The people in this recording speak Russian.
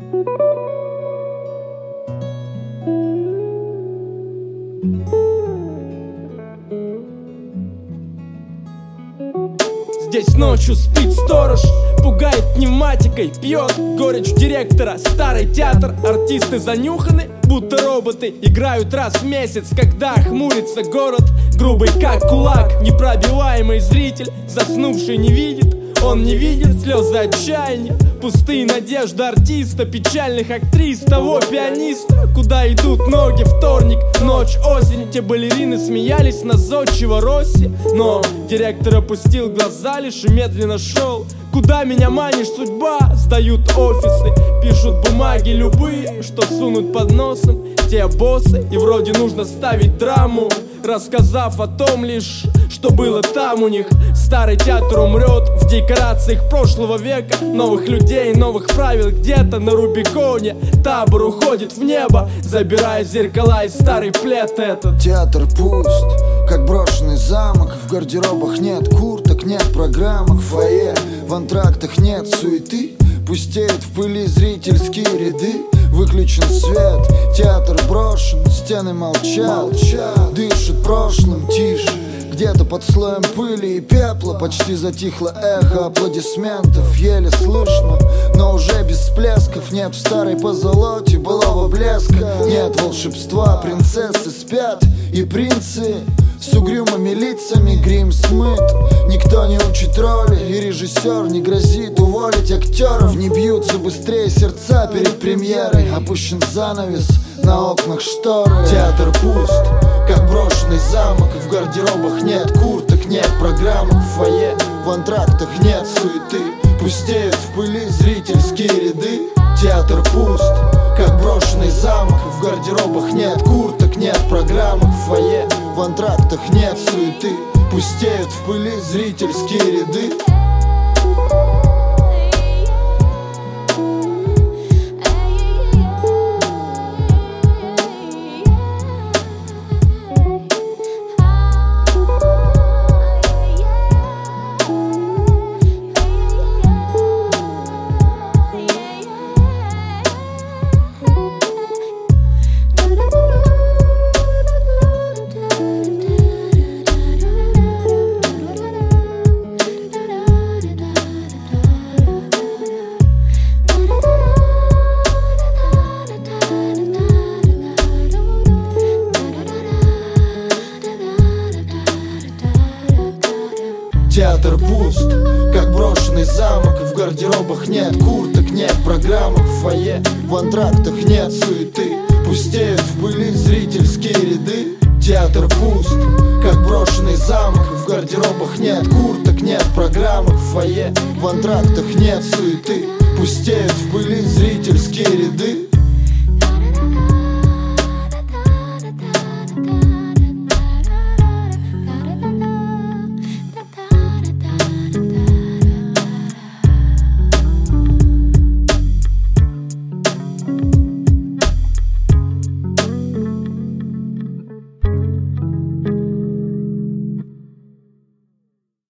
Здесь ночью спит сторож, пугает пневматикой, пьет горечь директора. Старый театр, артисты занюханы, будто роботы. Играют раз в месяц, когда хмурится город, грубый как кулак. Непробиваемый зритель, заснувший не видит. Он не видит слезы отчаяния, пустые надежды артиста, печальных актрис, того пианиста. Куда идут ноги? Вторник, ночь, осень. Те балерины смеялись на зодчего Росси, но директор опустил глаза лишь и медленно шел. Куда меня манишь, судьба? Сдают офисы, пишут бумаги любые, что сунут под носом те боссы. И вроде нужно ставить драму, рассказав о том лишь, что было там у них. Старый театр умрет в декорациях прошлого века. Новых людей, новых правил где-то на Рубиконе. Табор уходит в небо, забирая зеркала и старый плед этот. Театр пуст, как брошенный замок. В гардеробах нет курток, нет программок. В фойе, в антрактах нет суеты. Пустеют в пыли зрительские ряды. Выключен свет, театр брошен, стены молчат, дышат прошлым тише. Где-то под слоем пыли и пепла почти затихло эхо аплодисментов. Еле слышно, но уже без всплесков. Нет в старой позолоте былого блеска. Нет волшебства, принцессы спят и принцы с угрюмыми лицами, грим смыт. Никто не учит роли, и режиссер не грозит уволить актеров. Не бьются быстрее сердца перед премьерой. Опущен занавес, на окнах шторы. Театр пуст, как брошенный замок. В гардеробах нет курток, нет программок. В фойе, в антрактах нет суеты. Пустеют в пыли зрительские ряды. Театр пуст, как брошенный замок. В гардеробах нет курток, нет программок. В фойе, в антрактах нет суеты. Пустеют в пыли зрительские ряды. Театр пуст, как брошенный замок. В гардеробах нет курток, нет программок. В фойе, в антрактах нет суеты. Пустеют в пыли зрительские ряды. Театр пуст, как брошенный замок. В гардеробах нет курток, нет программок. В фойе, в антрактах нет суеты. Пустеют в пыли зрительские ряды.